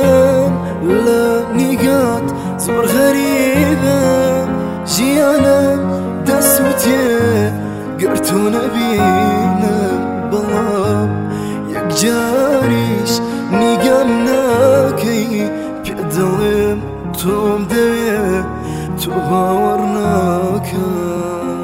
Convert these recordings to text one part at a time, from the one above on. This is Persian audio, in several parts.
من لنگات زور غریبه جیانم دستوتیه گرتو نبینم بلام یک جاریش نیگم ناکی پیدلم توم دویه تو باور ناکم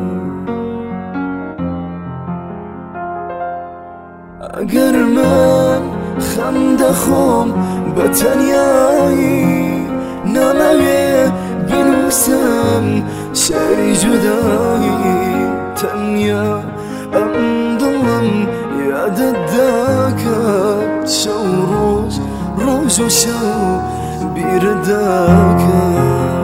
اگر من خم دخم بتنیایی ناموی بنوسم شعری جدایی تنیا ام دلم یادت داکد شو روز و شو بیرداکد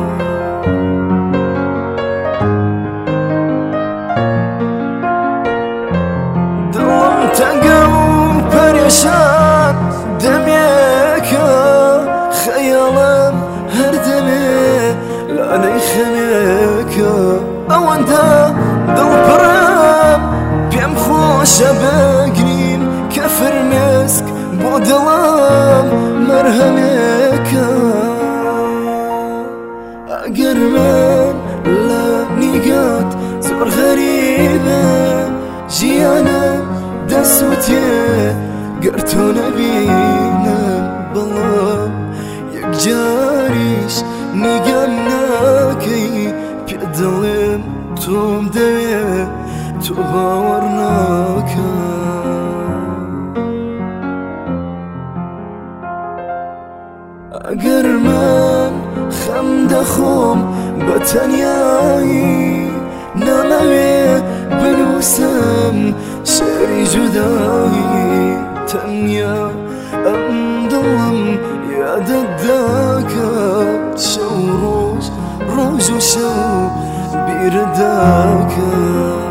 دلم تنگه و پریشان دمیکه خیالم هر دمه لانه خمیکه ئەوەندە دڵپڕم پێم خۆشە بگریم کە فرمێسک بۆ دڵم مەرهەمێکە ئەگەر من لە نیگات زۆر غەریبە ژیانم دەسووتێ گەر تۆ نەبینم بەڵام یەک جاریش نیگەم ناکەی پێدڵێم تۆم دەوێ تۆ باوەڕ ناکەم ئەگەر من خەم دەخۆم بە تەنیایی نامەوێ بنووسم شێری جودایی تەنیا ئەم دڵم یادت داکات شەو ڕۆژ و شەو بیرداکەم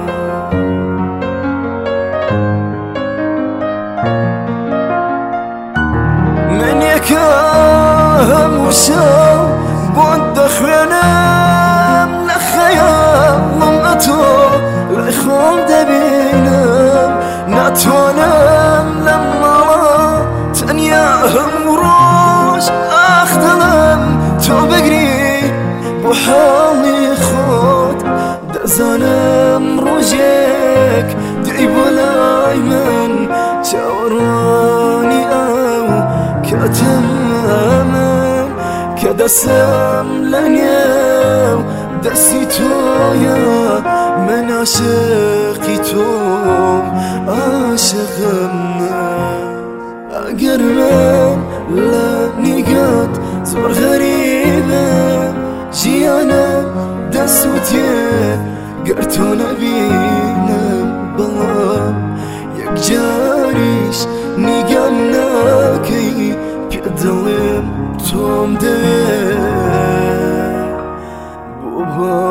من یەکە هەموو شەو بۆت دەخوێنم لە خەیاڵم ئەتۆ لای خۆم دەبینم ناتوانم لەم ماڵە تەنیا هەموو ڕۆژ ئاخ دڵم تۆ بگری بۆ حاڵی خۆت دەزانم ڕۆژێک دێی بۆ لای من چاوەڕوانی ئەو کاتەمە من کە دەسم لە نێو دەستی تۆیە من عاشقی تۆم عاشقم ئەگەر من لە نیگات زۆر غەریبە ژیانم دەسووتێ گەر تۆ نەبینم بەڵام یەک جاریش نیگەم ناکەی پێدڵێم تۆم دەوێ بۆ